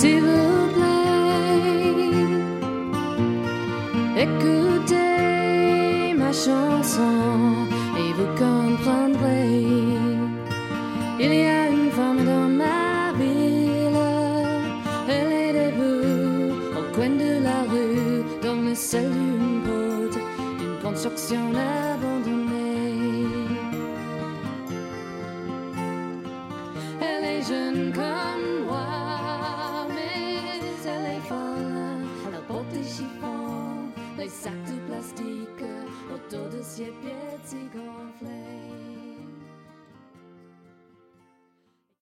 S'il vous plaît, écoutez ma chanson et vous comprendrez. Il y a une femme dans ma ville, elle est debout au coin de la rue, dans le sol d'une porte d'une construction abandonnée. Elle est jeune comme moi, mais elle est folle. Elle porte des chiffons, des sacs de plastique autour de ses pieds de cigares.